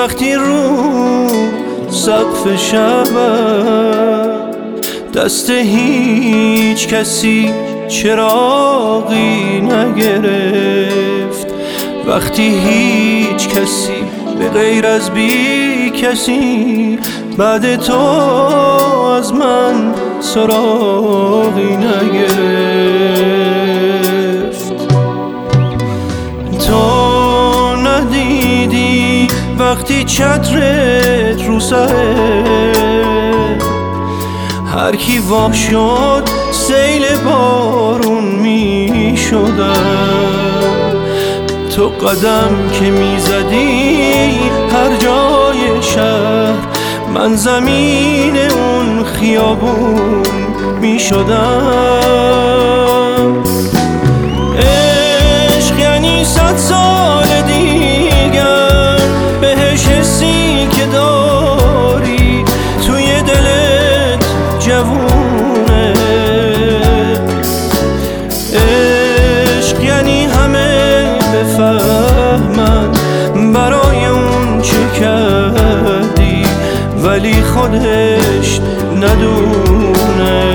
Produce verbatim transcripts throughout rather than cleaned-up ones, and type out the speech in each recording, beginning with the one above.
وقتی رو سقف شبم دست هیچ کسی چراغی نگرفت، وقتی هیچ کسی به غیر از بی کسی بعد تو از من سراغی نگرفت. تو ندیدی وقتی چترت رو سره هر کی وا شد سیل بارون می شدم. تو قدم که می زدی هر جای شهر من زمین اون خیابون می شدم. عشق یعنی صد سال دیگر بهش حسی که داری توی دلت جوونه. عشق یعنی همه بفهمن برای اون چه کردی ولی خودش ندونه.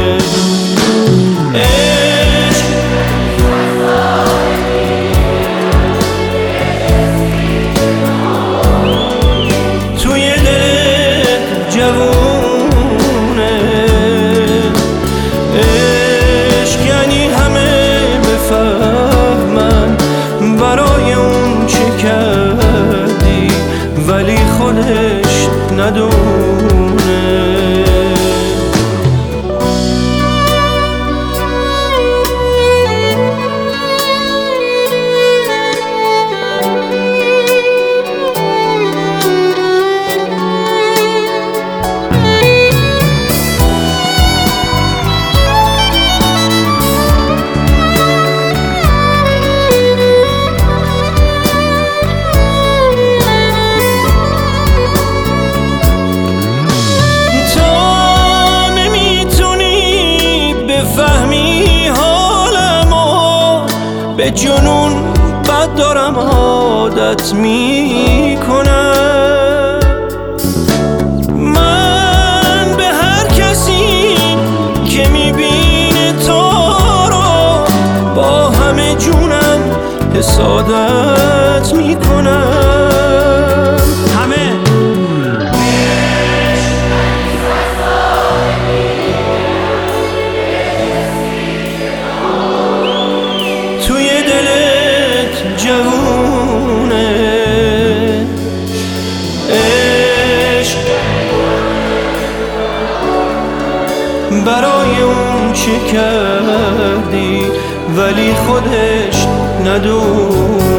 عشق توی دلت جوونه. عشق یعنی همه بفهمن برای اون چه کردی ولی خودش ندونه. به جنون بد دارم عادت میکنم. من به هر کسی که میبینه تو رو با همه جونم حسادت میکنم. همه توی دلت جوونه. عشق برای اون چه کردی ولی خودش ندونه.